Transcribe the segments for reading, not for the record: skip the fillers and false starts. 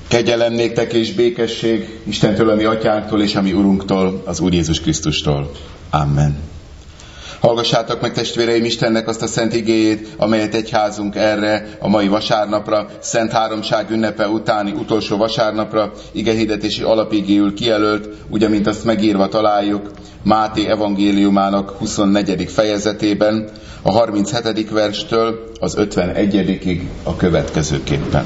Kegyelem néktek és békesség Istentől, a mi atyánktól és a mi Urunktól, az Úr Jézus Krisztustól. Amen. Hallgassátok meg, testvéreim, Istennek azt a szent igéjét, amelyet egyházunk erre a mai vasárnapra, Szent Háromság ünnepe utáni utolsó vasárnapra igehirdetési alapigéül kijelölt, ugye, mint azt megírva találjuk Máté evangéliumának 24. fejezetében, a 37. verstől az 51. a következőképpen.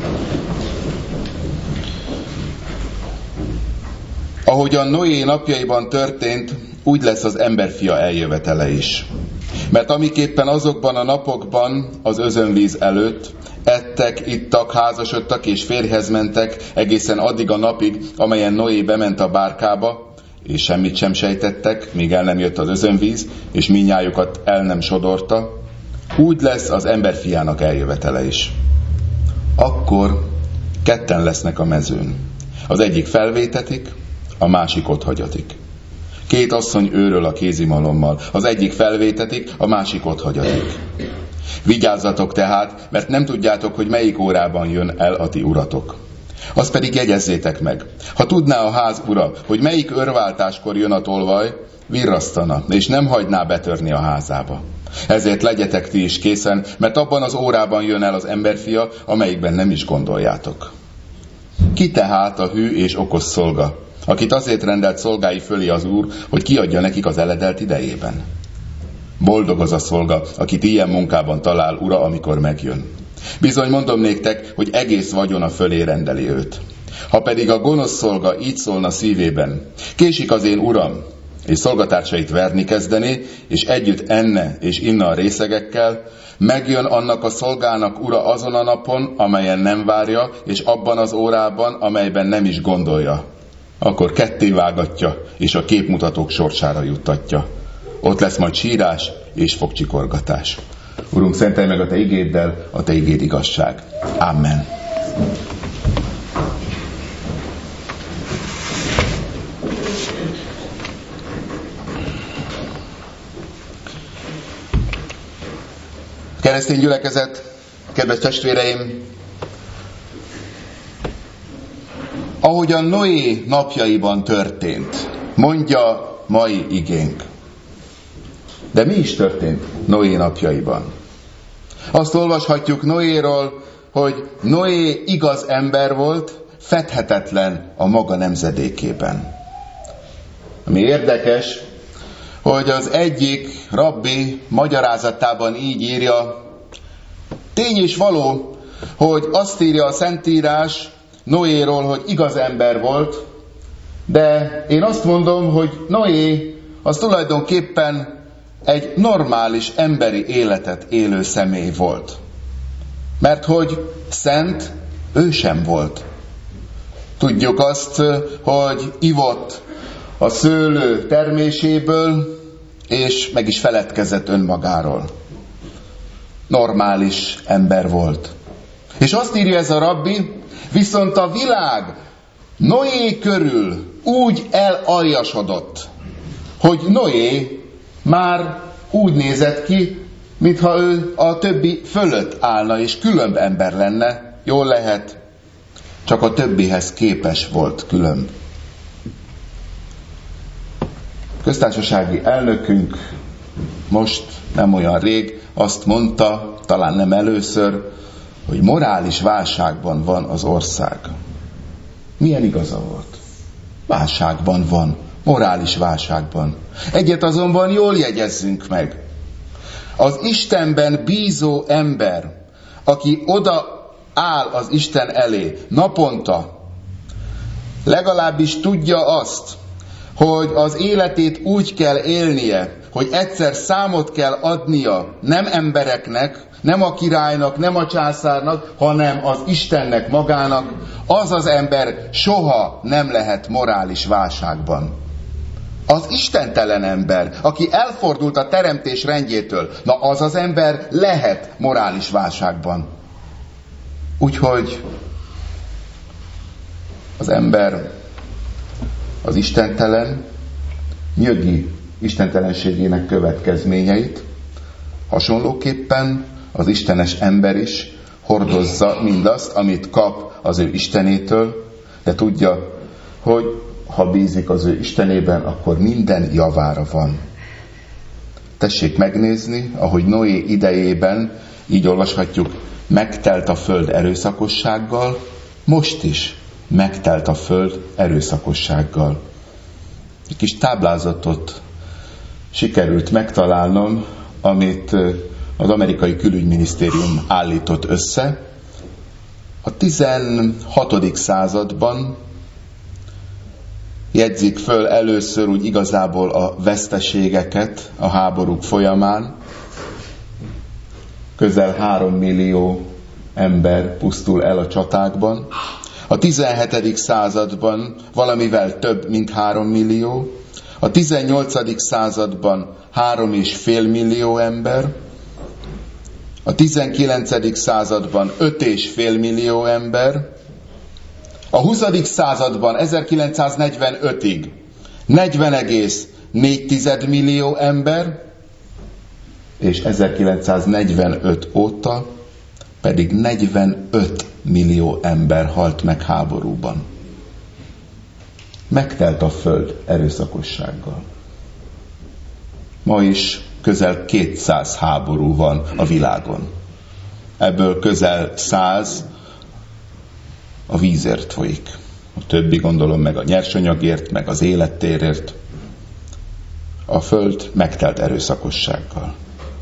Ahogyan Noé napjaiban történt, úgy lesz az emberfia eljövetele is. Mert amiképpen azokban a napokban az özönvíz előtt ettek, ittak, házasodtak és férjhez mentek egészen addig a napig, amelyen Noé bement a bárkába, és semmit sem sejtettek, míg el nem jött az özönvíz, és mindnyájukat el nem sodorta, úgy lesz az emberfiának eljövetele is. Akkor ketten lesznek a mezőn. Az egyik felvétetik, a másik otthagyatik. Két asszony őröl a kézimalommal. Az egyik felvétetik, a másik otthagyatik. Vigyázzatok tehát, mert nem tudjátok, hogy melyik órában jön el a ti uratok. Azt pedig jegyezzétek meg. Ha tudná a ház ura, hogy melyik örváltáskor jön a tolvaj, virrasztana, és nem hagyná betörni a házába. Ezért legyetek ti is készen, mert abban az órában jön el az emberfia, amelyikben nem is gondoljátok. Ki tehát a hű és okos szolga, akit azért rendelt szolgái fölé az Úr, hogy kiadja nekik az eledelt idejében? Boldog az a szolga, akit ilyen munkában talál ura, amikor megjön. Bizony mondom néktek, hogy egész vagyona fölé rendeli őt. Ha pedig a gonosz szolga így szólna szívében, késik az én uram, és szolgatársait verni kezdené, és együtt enne és inna a részegekkel, megjön annak a szolgának ura azon a napon, amelyen nem várja, és abban az órában, amelyben nem is gondolja. Akkor kettévágatja, és a képmutatók sorsára juttatja. Ott lesz majd sírás és fogcsikorgatás. Urunk, szentelj meg a Te igéddel, a Te igéd igazság. Amen. Keresztény gyülekezet, kedves testvéreim, ahogyan Noé napjaiban történt, mondja mai igénk. De mi is történt Noé napjaiban? Azt olvashatjuk Noéról, hogy Noé igaz ember volt, fedhetetlen a maga nemzedékében. Ami érdekes, hogy az egyik rabbi magyarázatában így írja, tény és való, hogy azt írja a Szentírás Noéról, hogy igaz ember volt, de én azt mondom, hogy Noé az tulajdonképpen egy normális emberi életet élő személy volt. Mert hogy szent ő sem volt. Tudjuk azt, hogy ivott a szőlő terméséből, és meg is feledkezett önmagáról. Normális ember volt. És azt írja ez a rabbi, viszont a világ Noé körül úgy elaljasodott, hogy Noé már úgy nézett ki, mintha ő a többi fölött állna, és különb ember lenne. Jól lehet, csak a többihez képes volt különb. Köztársasági elnökünk most nem olyan rég azt mondta, talán nem először, hogy morális válságban van az ország. Milyen igaza volt? Válságban van, morális válságban. Egyet azonban jól jegyezzünk meg. Az Istenben bízó ember, aki oda áll az Isten elé naponta, legalábbis tudja azt, hogy az életét úgy kell élnie, hogy egyszer számot kell adnia nem embereknek, nem a királynak, nem a császárnak, hanem az Istennek magának, az az ember soha nem lehet morális válságban. Az istentelen ember, aki elfordult a teremtés rendjétől, na az az ember lehet morális válságban. Úgyhogy az ember, az istentelen, nyögi istentelenségének következményeit, hasonlóképpen az istenes ember is hordozza mindazt, amit kap az ő Istenétől, de tudja, hogy ha bízik az ő Istenében, akkor minden javára van. Tessék megnézni, ahogy Noé idejében, így olvashatjuk, megtelt a föld erőszakossággal, most is megtelt a föld erőszakossággal. Egy kis táblázatot sikerült megtalálnom, amit az amerikai külügyminisztérium állított össze. A 16. században jegyzik föl először úgy igazából a veszteségeket a háborúk folyamán. Közel 3 millió ember pusztul el a csatákban. A 17. században valamivel több, mint 3 millió. A 18. században 3,5 millió ember. A 19. században 5,5 millió ember. A 20. században 1945-ig 40,4 millió ember, és 1945 óta pedig 45 millió ember halt meg háborúban. Megtelt a föld erőszakossággal. Ma is közel 200 háború van a világon. Ebből közel 100 a vízért folyik. A többi gondolom meg a nyersanyagért, meg az élettérért. A föld megtelt erőszakossággal.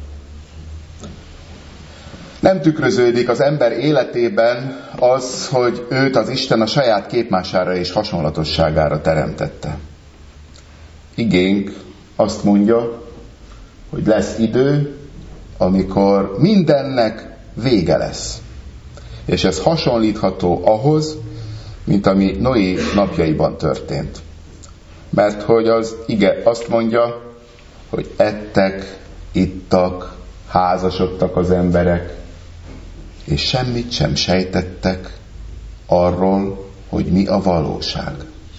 Nem tükröződik az ember életében az, hogy őt az Isten a saját képmására és hasonlatosságára teremtette. Igénk azt mondja, hogy lesz idő, amikor mindennek vége lesz. És ez hasonlítható ahhoz, mint ami Noé napjaiban történt. Mert hogy az ige azt mondja, hogy ettek, ittak, házasodtak az emberek, és semmit sem sejtettek arról, hogy mi a valóság.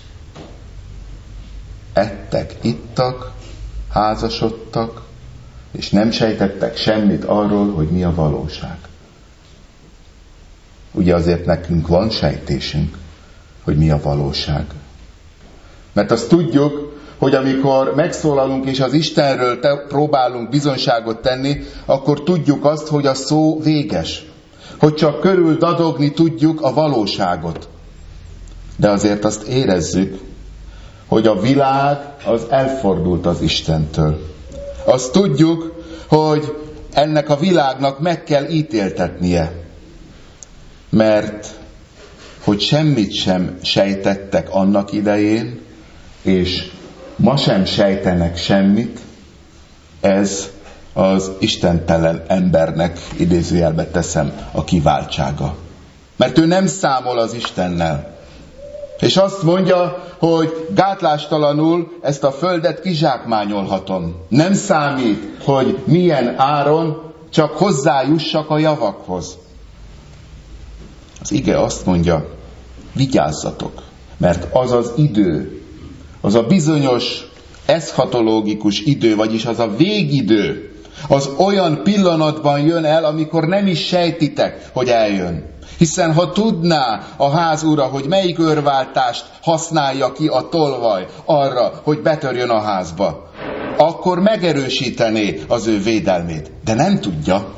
Ettek, ittak, házasodtak, és nem sejtettek semmit arról, hogy mi a valóság. Ugye azért nekünk van sejtésünk, hogy mi a valóság. Mert azt tudjuk, hogy amikor megszólalunk és az Istenről próbálunk bizonyságot tenni, akkor tudjuk azt, hogy a szó véges. Hogy csak körül dadogni tudjuk a valóságot. De azért azt érezzük, hogy a világ az elfordult az Istentől. Azt tudjuk, hogy ennek a világnak meg kell ítéltetnie. Mert hogy semmit sem sejtettek annak idején, és ma sem sejtenek semmit, ez az istentelen embernek, idézőjelbe teszem, a kiváltsága. Mert ő nem számol az Istennel. És azt mondja, hogy gátlástalanul ezt a földet kizsákmányolhatom. Nem számít, hogy milyen áron, csak hozzájussak a javakhoz. Az ige azt mondja, vigyázzatok, mert az az idő, az a bizonyos eszchatológikus idő, vagyis az a végidő, az olyan pillanatban jön el, amikor nem is sejtitek, hogy eljön. Hiszen ha tudná a ház ura, hogy melyik őrváltást használja ki a tolvaj arra, hogy betörjön a házba, akkor megerősítené az ő védelmét. De nem tudja.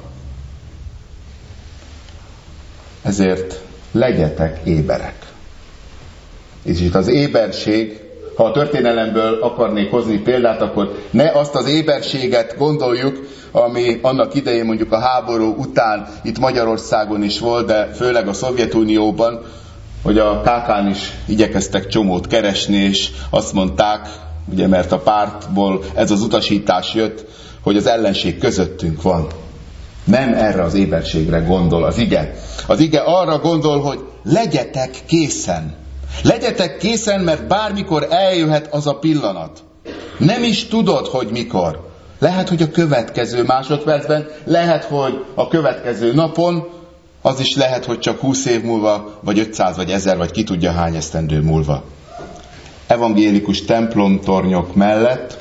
Ezért legyetek éberek. És itt az éberség, ha a történelemből akarnék hozni példát, akkor ne azt az éberséget gondoljuk, ami annak idején mondjuk a háború után itt Magyarországon is volt, de főleg a Szovjetunióban, hogy a KK-n is igyekeztek csomót keresni, és azt mondták, ugye mert a pártból ez az utasítás jött, hogy az ellenség közöttünk van. Nem erre az éberségre gondol az ige. Az ige arra gondol, hogy legyetek készen. Legyetek készen, mert bármikor eljöhet az a pillanat. Nem is tudod, hogy mikor. Lehet, hogy a következő másodpercben, lehet, hogy a következő napon, az is lehet, hogy csak 20 év múlva, vagy 500, vagy 1000, vagy ki tudja hány esztendő múlva. Evangélikus templomtornyok mellett,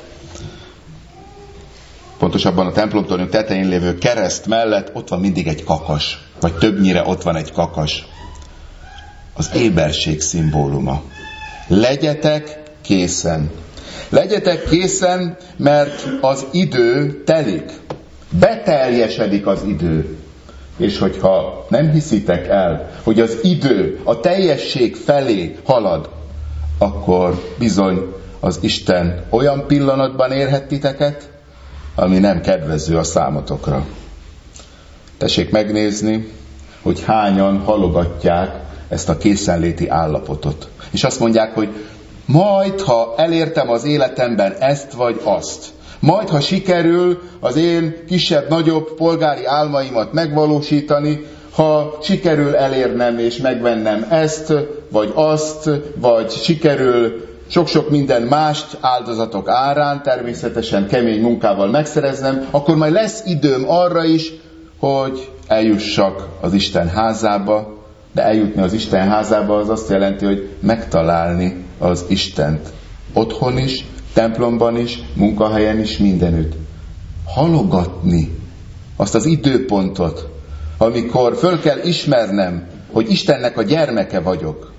pontosabban a templomtornyok tetején lévő kereszt mellett ott van mindig egy kakas, vagy többnyire ott van egy kakas. az éberség szimbóluma. Legyetek készen. Legyetek készen, mert az idő telik. Beteljesedik az idő. És hogyha nem hiszitek el, hogy az idő a teljesség felé halad, akkor bizony az Isten olyan pillanatban érhet titeket, ami nem kedvező a számotokra. Tessék megnézni, hogy hányan halogatják ezt a készenléti állapotot. És azt mondják, hogy majd, ha elértem az életemben ezt vagy azt, majd, ha sikerül az én kisebb-nagyobb polgári álmaimat megvalósítani, ha sikerül elérnem és megvennem ezt, vagy azt, vagy sikerül sok-sok minden mást áldozatok árán, természetesen kemény munkával megszereznem, akkor majd lesz időm arra is, hogy eljussak az Isten házába, de eljutni az Isten házába az azt jelenti, hogy megtalálni az Istent. Otthon is, templomban is, munkahelyen is, mindenütt. Halogatni azt az időpontot, amikor föl kell ismernem, hogy Istennek a gyermeke vagyok.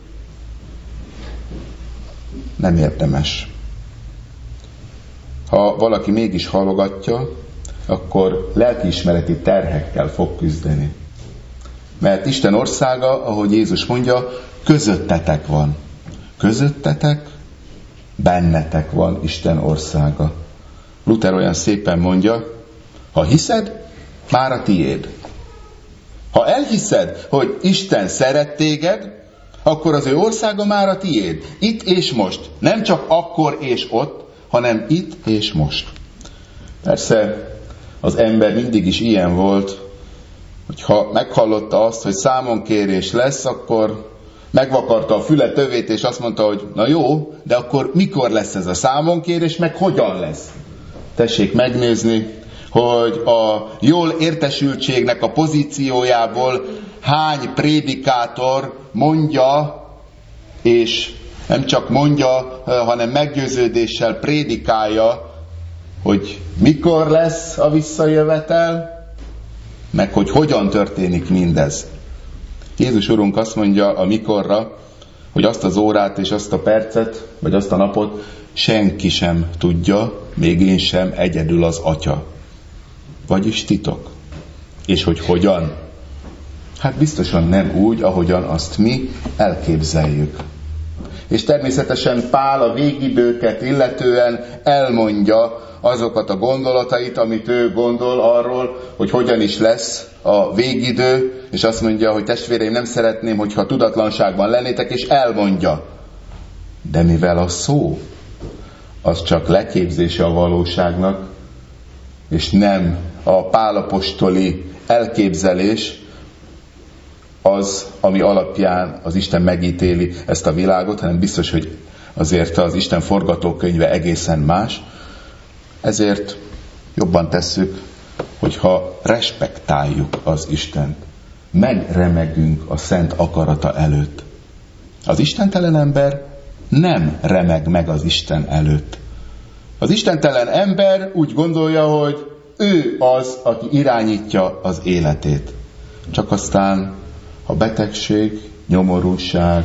Nem érdemes. Ha valaki mégis halogatja, akkor lelkiismereti terhekkel fog küzdeni. Mert Isten országa, ahogy Jézus mondja, közöttetek van. Közöttetek, bennetek van Isten országa. Luther olyan szépen mondja, ha hiszed, már a tiéd. Ha elhiszed, hogy Isten szeret téged, akkor az ő országa már a tiéd. Itt és most. Nem csak akkor és ott, hanem itt és most. Persze az ember mindig is ilyen volt, hogy ha meghallotta azt, hogy számonkérés lesz, akkor megvakarta a füle tövét, és azt mondta, hogy na jó, de akkor mikor lesz ez a számonkérés, meg hogyan lesz? Tessék megnézni, hogy a jól értesültségnek a pozíciójából hány prédikátor mondja, és nem csak mondja, hanem meggyőződéssel prédikálja, hogy mikor lesz a visszajövetel, meg hogy hogyan történik mindez. Jézus Urunk azt mondja a mikorra, hogy azt az órát és azt a percet, vagy azt a napot senki sem tudja, még én sem, egyedül az Atya. Vagyis titok. És hogy hogyan? Hát biztosan nem úgy, ahogyan azt mi elképzeljük. És természetesen Pál a végidőket illetően elmondja azokat a gondolatait, amit ő gondol arról, hogy hogyan is lesz a végidő, és azt mondja, hogy testvéreim, nem szeretném, hogyha tudatlanságban lennétek, és elmondja. De mivel a szó, az csak leképzése a valóságnak, és nem a pálapostoli elképzelés az, ami alapján az Isten megítéli ezt a világot, hanem biztos, hogy azért az Isten forgatókönyve egészen más. Ezért jobban tesszük, hogyha respektáljuk az Istent. Megremegünk a szent akarata előtt. Az istentelen ember nem remeg meg az Isten előtt. Az istentelen ember úgy gondolja, hogy ő az, aki irányítja az életét. Csak aztán, ha betegség, nyomorúság,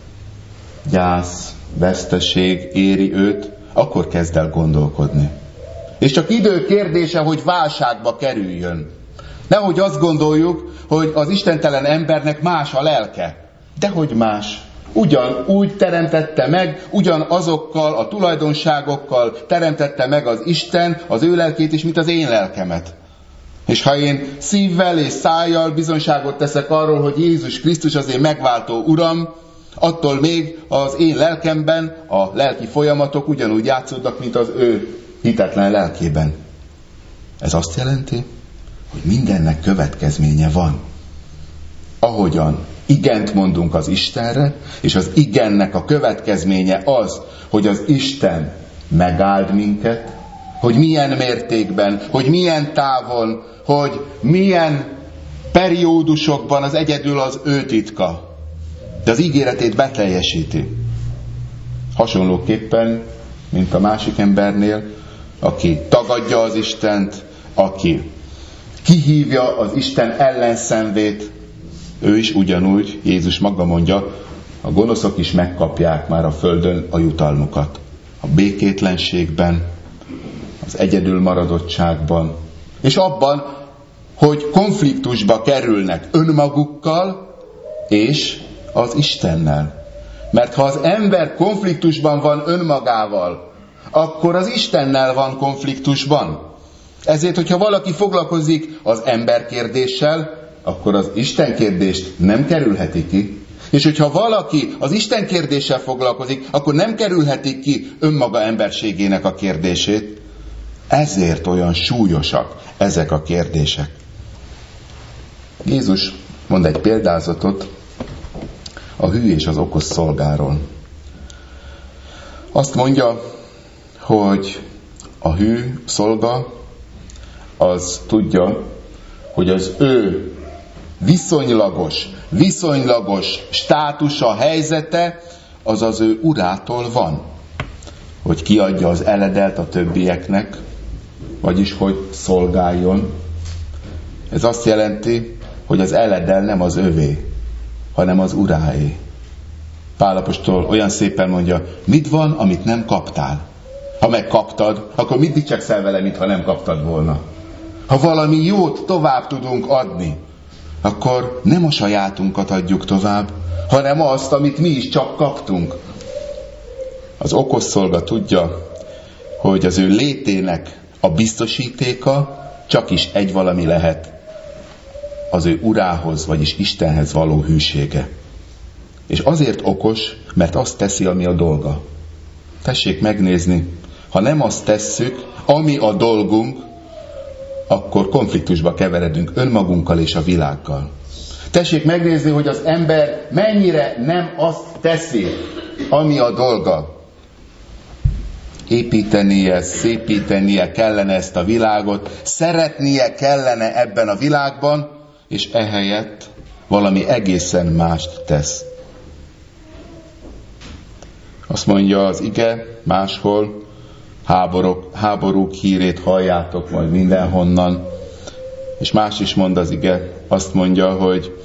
gyász, veszteség éri őt, akkor kezd el gondolkodni. És csak idő kérdése, hogy válságba kerüljön. Nehogy azt gondoljuk, hogy az istentelen embernek más a lelke. Dehogy más. Ugyanúgy teremtette meg, ugyanazokkal a tulajdonságokkal teremtette meg az Isten az ő lelkét is, mint az én lelkemet. És ha én szívvel és szájjal bizonyságot teszek arról, hogy Jézus Krisztus az én megváltó Uram, attól még az én lelkemben a lelki folyamatok ugyanúgy játszódnak, mint az ő hitetlen lelkében. Ez azt jelenti, hogy mindennek következménye van. Ahogyan igent mondunk az Istenre, és az igennek a következménye az, hogy az Isten megáld minket, hogy milyen mértékben, hogy milyen távon, hogy milyen periódusokban az egyedül az ő titka. De az ígéretét beteljesíti. Hasonlóképpen, mint a másik embernél, aki tagadja az Istent, aki kihívja az Isten ellenszenvét, ő is ugyanúgy, Jézus maga mondja, a gonoszok is megkapják már a földön a jutalmukat. A békétlenségben, az egyedülmaradottságban, és abban, hogy konfliktusba kerülnek önmagukkal és az Istennel. Mert ha az ember konfliktusban van önmagával, akkor az Istennel van konfliktusban. Ezért, hogyha valaki foglalkozik az emberkérdéssel, akkor az Isten kérdést nem kerülheti ki. És hogyha valaki az Isten kérdéssel foglalkozik, akkor nem kerülheti ki önmaga emberségének a kérdését. Ezért olyan súlyosak ezek a kérdések. Jézus mond egy példázatot a hű és az okos szolgáról. Azt mondja, hogy a hű szolga az tudja, hogy az ő viszonylagos státusa, helyzete, az az ő urától van. Hogy kiadja az eledelt a többieknek, vagyis hogy szolgáljon. Ez azt jelenti, hogy az eledel nem az övé, hanem az uráé. Pál apostol olyan szépen mondja, mit van, amit nem kaptál? Ha megkaptad, akkor mit dicsekszel vele, mintha nem kaptad volna? Ha valami jót tovább tudunk adni, akkor nem a sajátunkat adjuk tovább, hanem azt, amit mi is csak kaptunk. Az okos szolga tudja, hogy az ő létének a biztosítéka csak is egy valami lehet, az ő urához, vagyis Istenhez való hűsége. És azért okos, mert azt teszi, ami a dolga. Tessék megnézni, ha nem azt tesszük, ami a dolgunk, akkor konfliktusba keveredünk önmagunkkal és a világgal. Tessék megnézni, hogy az ember mennyire nem azt teszi, ami a dolga. Építenie, szépítenie kellene ezt a világot, szeretnie kellene ebben a világban, és ehelyett valami egészen mást tesz. Azt mondja az ige máshol, háborúk hírét halljátok majd mindenhonnan, és más is mond az ige, azt mondja, hogy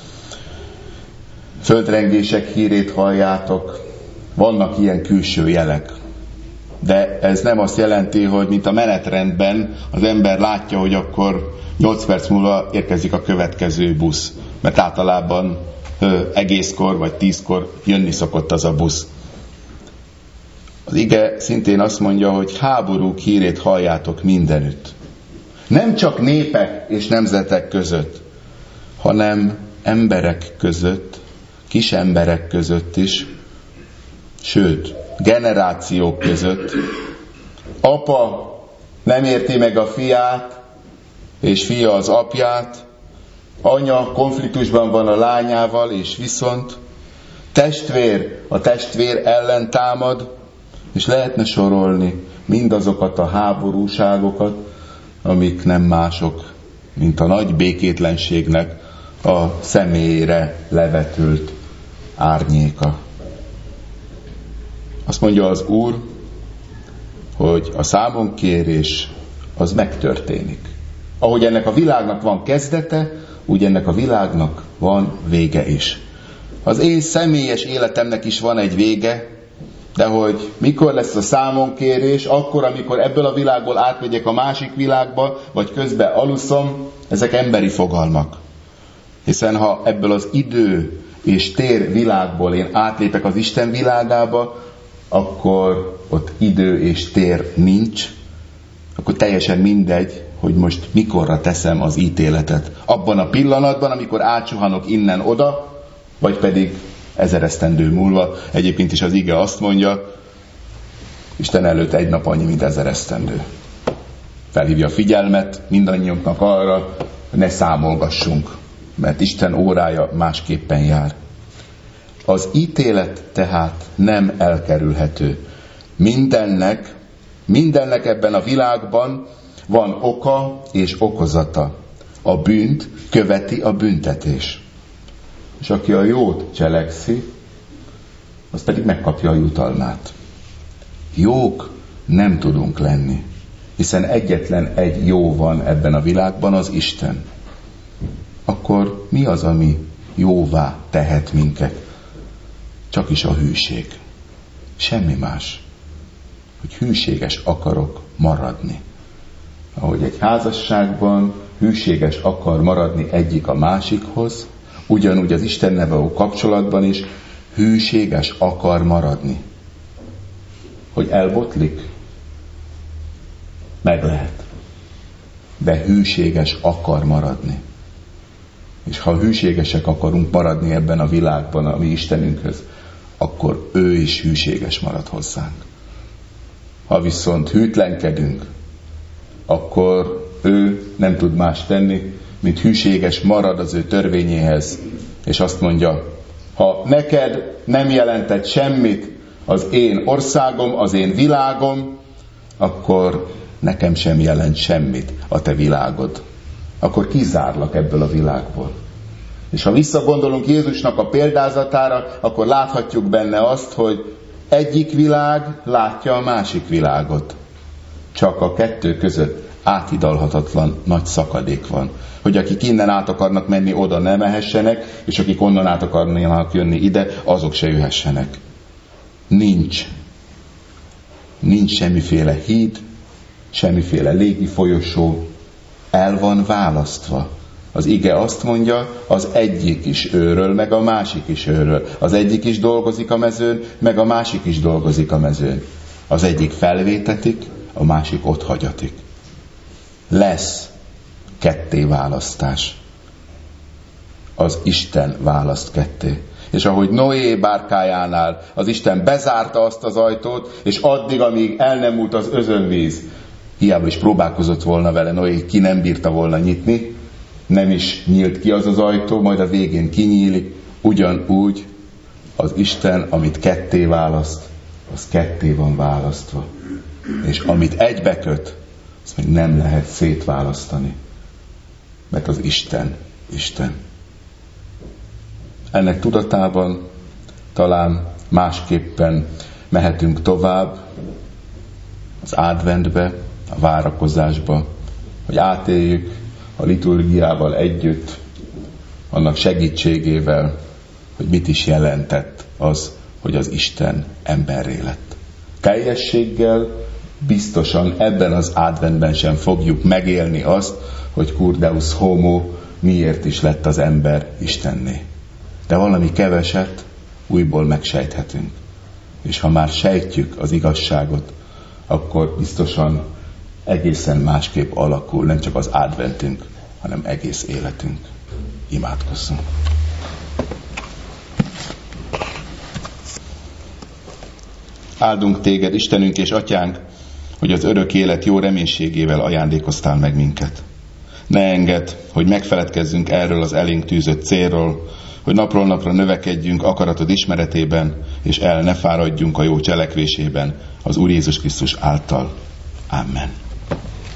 földrengések hírét halljátok, vannak ilyen külső jelek. De ez nem azt jelenti, hogy mint a menetrendben az ember látja, hogy akkor 8 perc múlva érkezik a következő busz. Mert általában egészkor vagy 10-kor jönni szokott az a busz. Az ige szintén azt mondja, hogy háborúk hírét halljátok mindenütt. Nem csak népek és nemzetek között, hanem emberek között, kis emberek között is, sőt, generációk között. Apa nem érti meg a fiát, és fia az apját, anya konfliktusban van a lányával, és viszont testvér a testvér ellen támad, és lehetne sorolni mindazokat a háborúságokat, amik nem mások, mint a nagy békétlenségnek a személyére levetült árnyéka. Azt mondja az Úr, hogy a számonkérés az megtörténik. Ahogy ennek a világnak van kezdete, úgy ennek a világnak van vége is. Az én személyes életemnek is van egy vége, de hogy mikor lesz a számonkérés, akkor, amikor ebből a világból átmegyek a másik világba, vagy közben aluszom, ezek emberi fogalmak. Hiszen ha ebből az idő és tér világból én átlépek az Isten világába, akkor ott idő és tér nincs, akkor teljesen mindegy, hogy most mikorra teszem az ítéletet. Abban a pillanatban, amikor átsuhanok innen oda, vagy pedig 1000 esztendő múlva. Egyébként is az ige azt mondja, Isten előtt egy nap annyi, mint 1000 esztendő. Felhívja a figyelmet mindannyiunknak arra, hogy ne számolgassunk, mert Isten órája másképpen jár. Az ítélet tehát nem elkerülhető. Mindennek ebben a világban van oka és okozata. A bűnt követi a büntetés. És aki a jót cselekszi, az pedig megkapja a jutalmát. Jók nem tudunk lenni, hiszen egyetlen egy jó van ebben a világban, az Isten. Akkor mi az, ami jóvá tehet minket? Csak is a hűség. Semmi más. Hogy hűséges akarok maradni. Ahogy egy házasságban hűséges akar maradni egyik a másikhoz, ugyanúgy az Istennel való kapcsolatban is hűséges akar maradni. Hogy elbotlik? Meg lehet. De hűséges akar maradni. És ha hűségesek akarunk maradni ebben a világban a mi Istenünkhöz, akkor ő is hűséges marad hozzánk. Ha viszont hűtlenkedünk, akkor ő nem tud más tenni, mint hűséges marad az ő törvényéhez, és azt mondja, ha neked nem jelentett semmit az én országom, az én világom, akkor nekem sem jelent semmit a te világod. Akkor kizárlak ebből a világból. És ha visszagondolunk Jézusnak a példázatára, akkor láthatjuk benne azt, hogy egyik világ látja a másik világot. Csak a kettő között áthidalhatatlan nagy szakadék van. Hogy akik innen át akarnak menni, oda ne mehessenek, és akik onnan át akarnak jönni ide, azok se jöhessenek. Nincs semmiféle híd, semmiféle légi folyosó, el van választva. Az ige azt mondja, az egyik is őről, meg a másik is őről. Az egyik is dolgozik a mezőn, meg a másik is dolgozik a mezőn. Az egyik felvétetik, a másik ott hagyatik. Lesz ketté választás. Az Isten választ ketté. És ahogy Noé bárkájánál az Isten bezárta azt az ajtót, és addig, amíg el nem múlt az özönvíz, hiába is próbálkozott volna vele Noé, ki nem bírta volna nyitni, nem is nyílt ki az az ajtó, majd a végén kinyílik, ugyanúgy az Isten, amit ketté választ, az ketté van választva. És amit egybeköt, azt még nem lehet szétválasztani. Mert az Isten. Ennek tudatában talán másképpen mehetünk tovább az adventbe, a várakozásba, hogy átéljük a liturgiával együtt, annak segítségével, hogy mit is jelentett az, hogy az Isten emberré lett. Teljességgel biztosan ebben az adventben sem fogjuk megélni azt, hogy cur deus homo, miért is lett az ember Istenné. De valami keveset újból megsejthetünk. És ha már sejtjük az igazságot, akkor biztosan egészen másképp alakul nem csak az adventünk, hanem egész életünk. Imádkozzunk! Áldunk téged, Istenünk és Atyánk, hogy az örök élet jó reménységével ajándékoztál meg minket. Ne engedd, hogy megfeledkezzünk erről az elénk tűzött célról, hogy napról napra növekedjünk akaratod ismeretében, és el ne fáradjunk a jó cselekvésében az Úr Jézus Krisztus által. Amen.